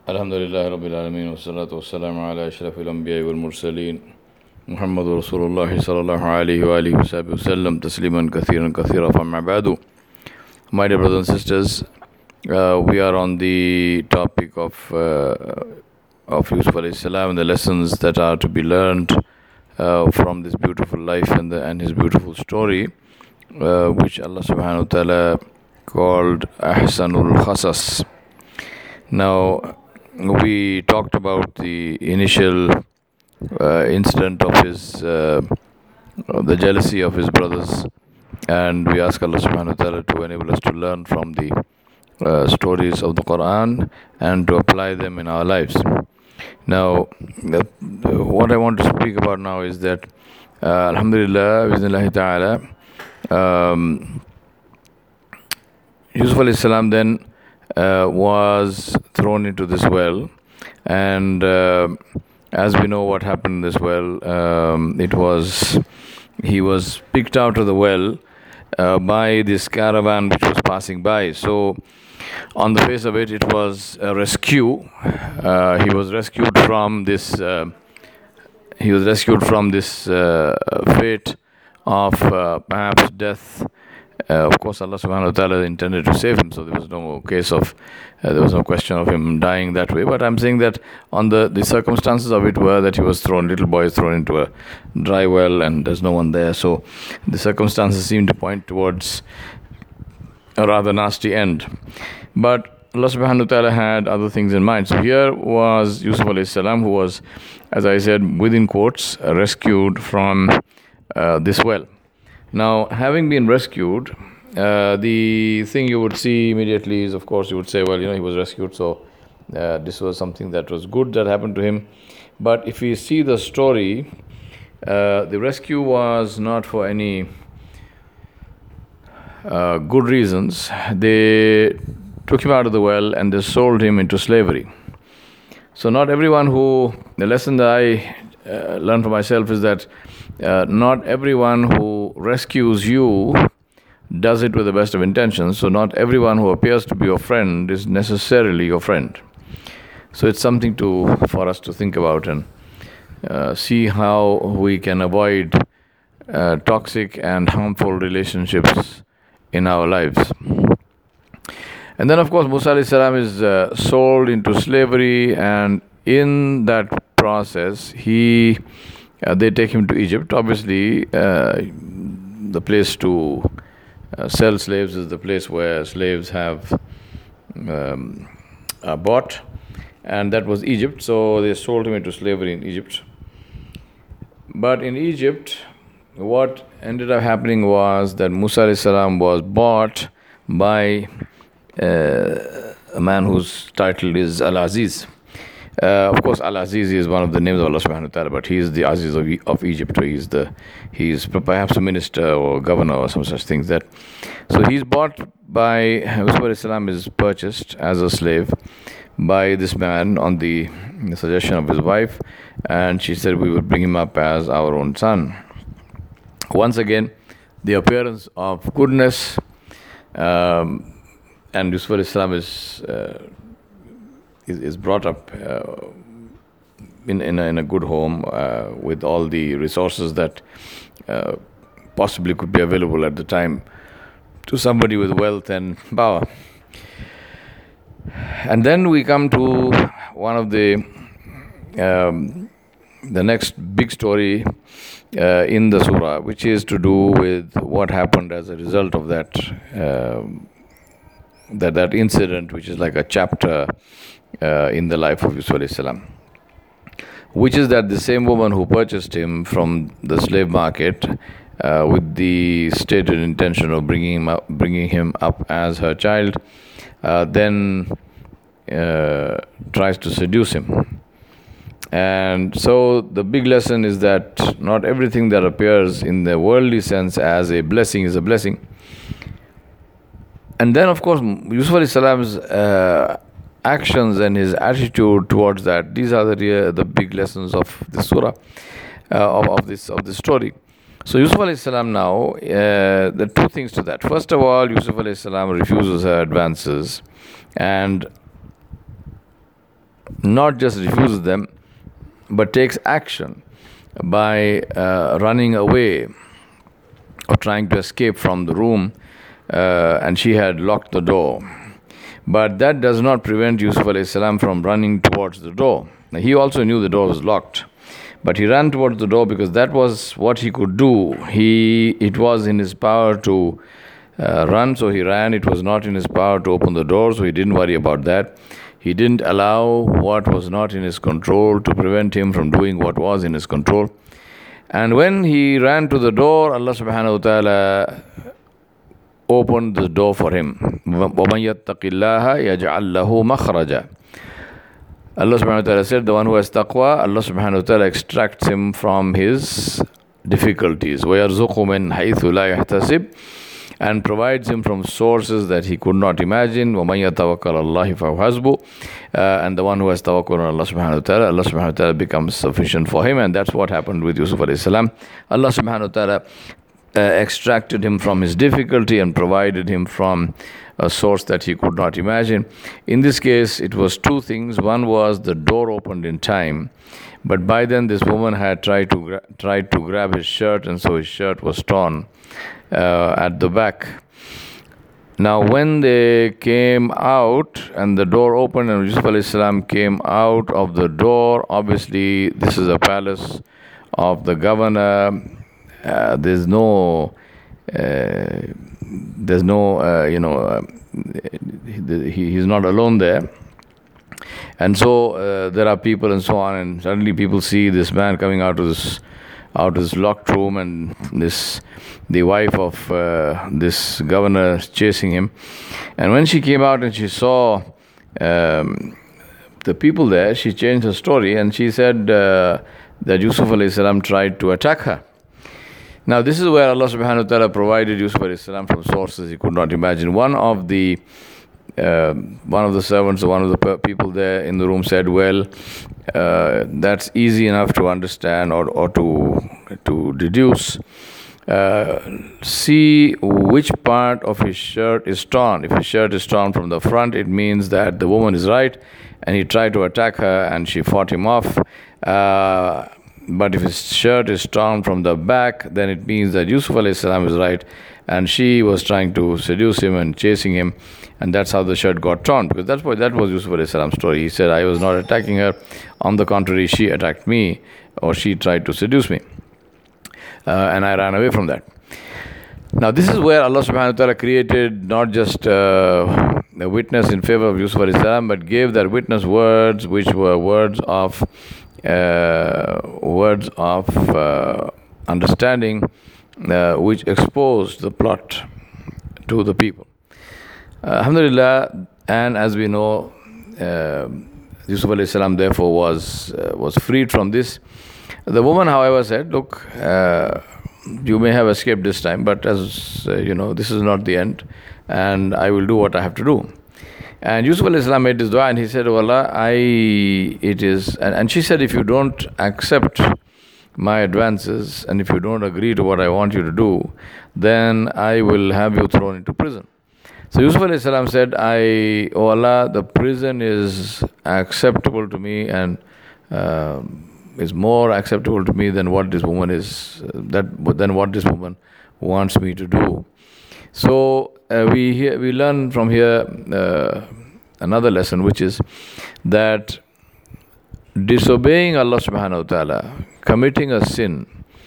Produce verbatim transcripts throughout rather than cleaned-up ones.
Alhamdulillah Rabbil Alameen wa salatu wa salamu ala ashrafil anbiya wal mursaleen Muhammadu Rasulullah sallallahu alayhi wa alihi wa sahbihi wa sallam tasliman kathiran kathira famma ba'du. My dear brothers and sisters, uh, we are on the topic of uh, of Yusuf alayhi salam and the lessons that are to be learned uh, from this beautiful life and, the, and his beautiful story, uh, which Allah subhanahu wa ta'ala called Ahsanul Khasas. Now, we talked about the initial uh, incident of his, uh, the jealousy of his brothers, and we ask Allah subhanahu wa ta'ala to enable us to learn from the uh, stories of the Quran and to apply them in our lives. Now, the, what I want to speak about now is that, uh, Alhamdulillah, Bismillahi ta'ala, um, Yusuf alayhi salam then Uh, was thrown into this well, and uh, as we know what happened in this well, um, it was he was picked out of the well uh, by this caravan which was passing by. So on the face of it, it was a rescue. Uh, he was rescued from this. Uh, he was rescued from this uh, fate of uh, perhaps death. Uh, of course, Allah subhanahu wa ta'ala intended to save him, so there was no case of, uh, there was no question of him dying that way. But I'm saying that on the, the circumstances of it were that he was thrown, little boy is thrown into a dry well and there's no one there. So the circumstances seem to point towards a rather nasty end. But Allah subhanahu wa ta'ala had other things in mind. So here was Yusuf alayhi salam, who was, as I said, within quotes, rescued from uh, this well. Now, having been rescued, uh, the thing you would see immediately is, of course, you would say, well, you know, he was rescued, so uh, this was something that was good that happened to him. But if we see the story, uh, the rescue was not for any uh, good reasons. They took him out of the well and they sold him into slavery. So not everyone who, the lesson that I uh, learned for myself is that Uh, not everyone who rescues you does it with the best of intentions. So not everyone who appears to be your friend is necessarily your friend. So it's something to for us to think about and uh, see how we can avoid uh, toxic and harmful relationships in our lives. And then, of course, Musa alayhi salam is uh, sold into slavery, and in that process, he Uh, they take him to Egypt. Obviously, uh, the place to uh, sell slaves is the place where slaves have um, are bought, and that was Egypt. So they sold him into slavery in Egypt. But in Egypt, what ended up happening was that Musa alayhi salam was bought by uh, a man whose title is Al-Aziz. Uh, of course, Al-Aziz is one of the names of Allah subhanahu wa ta'ala, but he is the Aziz of, of Egypt. He is the he is perhaps a minister or governor or some such things. That so he's bought by Yusuf alayhi salam is purchased as a slave by this man on the, the suggestion of his wife, and she said we will bring him up as our own son. Once again, the appearance of goodness, um, and Yusuf alayhi salam is. Uh, Is, is brought up uh, in in a, in a good home uh, with all the resources that uh, possibly could be available at the time to somebody with wealth and power. And then we come to one of the um, the next big story uh, in the surah, which is to do with what happened as a result of that uh, that that incident, which is like a chapter Uh, in the life of Yusuf alayhi salam, which is that the same woman who purchased him from the slave market uh, with the stated intention of bringing him up, bringing him up as her child, uh, then uh, tries to seduce him. And so the big lesson is that not everything that appears in the worldly sense as a blessing is a blessing. And then, of course, Yusuf alayhi salam's uh, actions and his attitude towards that, these are the real, the big lessons of this surah, uh, of, of this of this story. So Yusuf alayhi salam now, uh, there are two things to that. First of all, Yusuf alayhi salam refuses her advances, and not just refuses them, but takes action by uh, running away or trying to escape from the room, uh, and she had locked the door. But that does not prevent Yusuf alayhi salam from running towards the door. Now, he also knew the door was locked, but he ran towards the door because that was what he could do. He, it was in his power to uh, run, so he ran. It was not in his power to open the door, so he didn't worry about that. He didn't allow what was not in his control to prevent him from doing what was in his control. And when he ran to the door, Allah subhanahu wa ta'ala opened the door for him. وَمَنْ يَتَّقِ اللَّهَ يَجْعَلْ لَهُ مَخْرَجًا. Allah subhanahu wa ta'ala said, the one who has taqwa, Allah subhanahu wa ta'ala extracts him from his difficulties. وَيَرْزُقُ مِنْ حَيْثُ لَا يَحْتَسِبْ, and provides him from sources that he could not imagine. وَمَنْ يَتَوَكَّلَ اللَّهِ فَهُوَ حَسْبُهُ. Uh, and the one who has tawakkul on Allah subhanahu wa ta'ala, Allah subhanahu wa ta'ala becomes sufficient for him. And that's what happened with Yusuf alayhi salam. Allah subhanahu wa ta'ala uh, extracted him from his difficulty and provided him from a source that he could not imagine. In this case, it was two things. One was the door opened in time, but by then this woman had tried to gra- tried to grab his shirt, and so his shirt was torn uh, at the back. Now, when they came out and the door opened and Yusuf alayhi salam came out of the door, obviously this is a palace of the governor. Uh, there's no, uh, there's no, uh, you know, uh, he, he's not alone there. And so uh, there are people and so on, and suddenly people see this man coming out of this out of this locked room, and this the wife of uh, this governor chasing him. And when she came out and she saw um, the people there, she changed her story, and she said uh, that Yusuf alayhi salam tried to attack her. Now this is where Allah subhanahu wa ta'ala provided Yusuf alayhi salam from sources he could not imagine. One of the Uh, one of the servants or one of the per- people there in the room said, well, uh, that's easy enough to understand or, or to to deduce. Uh, see which part of his shirt is torn. If his shirt is torn from the front, it means that the woman is right, and he tried to attack her and she fought him off. Uh, but if his shirt is torn from the back, then it means that Yusuf alayhi salam is right, and she was trying to seduce him and chasing him, and that's how the shirt got torn, because that's what that was Yusuf alayhi salam's story. He said, I was not attacking her. On the contrary, she attacked me, or she tried to seduce me, uh, and I ran away from that. Now this is where Allah subhanahu wa ta'ala created not just uh, a witness in favor of Yusuf alayhi salam, but gave that witness words which were words of uh, words of uh, understanding, uh, which exposed the plot to the people. Uh, Alhamdulillah, and as we know, uh, Yusuf alayhi salam therefore was uh, was freed from this. The woman, however, said, look, uh, you may have escaped this time, but as uh, you know, this is not the end, and I will do what I have to do. And Yusuf alayhi salam made this dua, and he said, oh Allah, I, it is, and, and she said, if you don't accept my advances, and if you don't agree to what I want you to do, then I will have you thrown into prison. So Yusuf alayhi salam said, I, oh Allah, the prison is acceptable to me, and uh, is more acceptable to me than what this woman is, uh, that than what this woman wants me to do. So uh, we hear, we learn from here uh, another lesson, which is that disobeying Allah subhanahu wa ta'ala, committing a sin,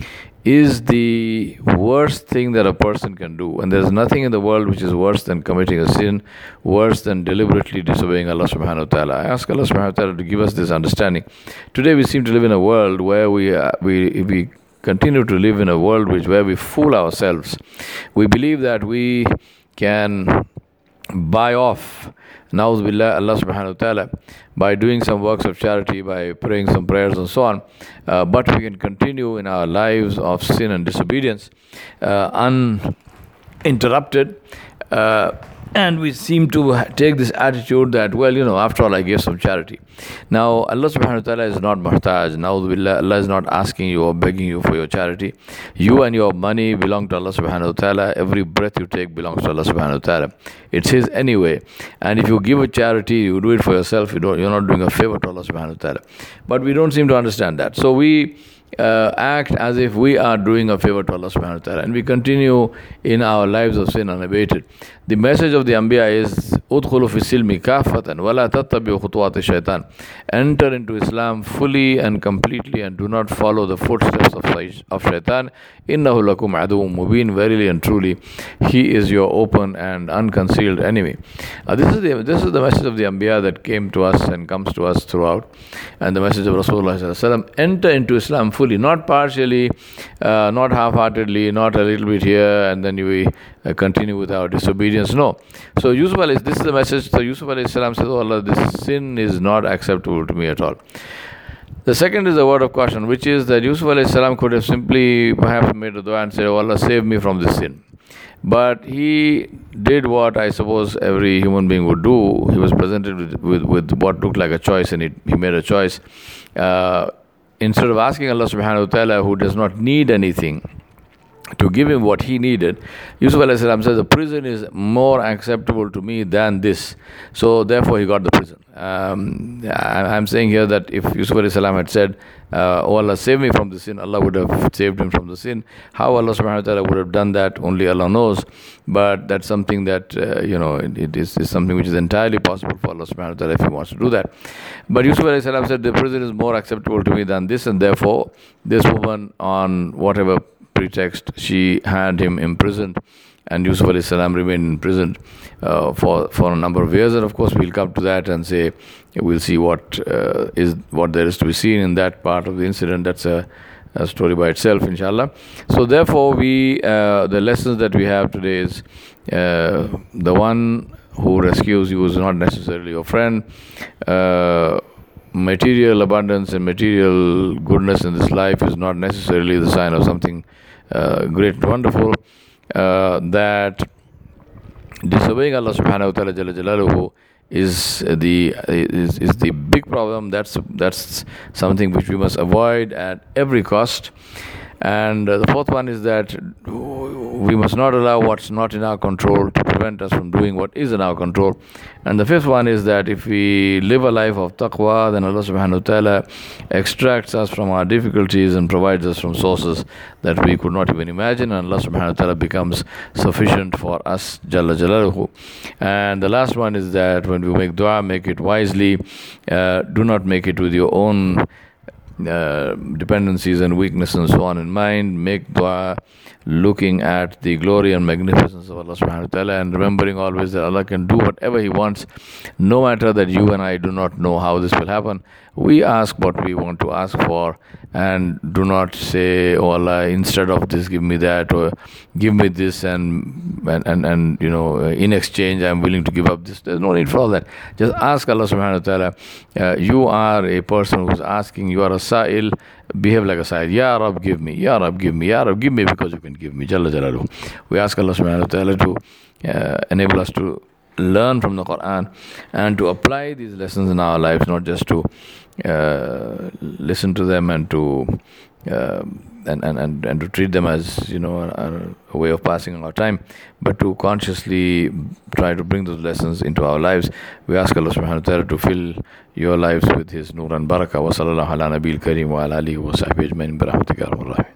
is the worst thing that a person can do. And there's nothing in the world which is worse than committing a sin, worse than deliberately disobeying Allah subhanahu wa ta'ala. I ask Allah subhanahu wa ta'ala to give us this understanding. Today we seem to live in a world where we uh, we we continue to live in a world which where we fool ourselves. We believe that we can buy off, na'udhu billah, Allah subhanahu wa ta'ala, by doing some works of charity, by praying some prayers and so on. Uh, but we can continue in our lives of sin and disobedience uh, uninterrupted. Uh, And we seem to ha- take this attitude that, well, you know, after all, I gave some charity. Now, Allah subhanahu wa ta'ala is not muhtaj. Now, Allah is not asking you or begging you for your charity. You and your money belong to Allah subhanahu wa ta'ala. Every breath you take belongs to Allah subhanahu wa ta'ala. It's His anyway. And if you give a charity, you do it for yourself. You don't, you're not doing a favor to Allah subhanahu wa ta'ala. But we don't seem to understand that. So we Uh, act as if we are doing a favor to Allah subhanahu wa ta'ala, and we continue in our lives of sin unabated. The message of the Anbiya is udkhulu fi silmi kafatan wala tattabi'u khutuwat shaitan. Enter into Islam fully and completely, and do not follow the footsteps of, of shaitan. Innahu lakum aduwwun mubin. Verily and truly, he is your open and unconcealed enemy. Uh, this is the this is the message of the Anbiya that came to us and comes to us throughout, and the message of Rasulullah sallallahu alaihi wasallam. Enter into Islam fully, not partially, uh, not half-heartedly, not a little bit here and then we uh, continue with our disobedience. No. So Yusuf alayhi, this is the message. So Yusuf alayhi salam says, "Oh Allah, this sin is not acceptable to me at all." The second is a word of caution, which is that Yusuf alayhi salam could have simply perhaps made a dua and said, "Oh Allah, save me from this sin." But he did what I suppose every human being would do. He was presented with, with, with what looked like a choice, and he, he made a choice. Uh, instead of asking Allah subhanahu wa ta'ala, who does not need anything, to give him what he needed, Yusuf alayhi salam says, the prison is more acceptable to me than this. So therefore he got the prison. Um, I, I'm saying here that if Yusuf alayhi salam had said, uh, oh Allah, save me from the sin, Allah would have saved him from the sin. How Allah subhanahu wa ta'ala would have done that, only Allah knows. But that's something that, uh, you know, it, it is, is something which is entirely possible for Allah subhanahu wa ta'ala if he wants to do that. But Yusuf alayhi salam said, the prison is more acceptable to me than this, and therefore this woman, on whatever pretext, she had him imprisoned, and Yusuf alayhi salam remained imprisoned uh, for for a number of years. And of course we'll come to that and say, we'll see what uh, is what there is to be seen in that part of the incident. That's a, a story by itself, inshallah. So therefore we uh, the lessons that we have today is uh, the one who rescues you is not necessarily your friend. uh, Material abundance and material goodness in this life is not necessarily the sign of something uh, great and wonderful. Uh, that disobeying Allah subhanahu wa ta'ala jalla jalaluhu is the is, is the big problem. That's that's something which we must avoid at every cost. And uh, the fourth one is that we must not allow what's not in our control to prevent us from doing what is in our control. And the fifth one is that if we live a life of taqwa, then Allah subhanahu wa ta'ala extracts us from our difficulties and provides us from sources that we could not even imagine, and Allah subhanahu wa ta'ala becomes sufficient for us, Jalla Jalaluhu. And the last one is that when we make dua, make it wisely. Uh, do not make it with your own Uh, dependencies and weaknesses and so on in mind. Make dua looking at the glory and magnificence of Allah subhanahu wa ta'ala, and remembering always that Allah can do whatever He wants, no matter that you and I do not know how this will happen. We ask what we want to ask for, and do not say, oh Allah, instead of this give me that, or give me this, and and, and, and you know, in exchange I'm willing to give up this. There's no need for all that. Just ask Allah subhanahu wa ta'ala. Uh, you are a person who's asking, you are a sa'il, behave like a sa'il. Ya Rab, give me. Ya Rab, give me. Ya Rab, give me because you can give me. Jalla Jalaluhu. We ask Allah subhanahu wa ta'ala to uh, enable us to learn from the Quran and to apply these lessons in our lives, not just to uh, listen to them and to uh, and, and, and, and to treat them as, you know, a, a way of passing our time, but to consciously try to bring those lessons into our lives. We ask Allah subhanahu wa ta'ala to fill your lives with His nur and barakah. Wa sallallahu ala nabil kareem wa ala alihi wa sahbihi ajmain bi rahmatika ya arhamar rahimin.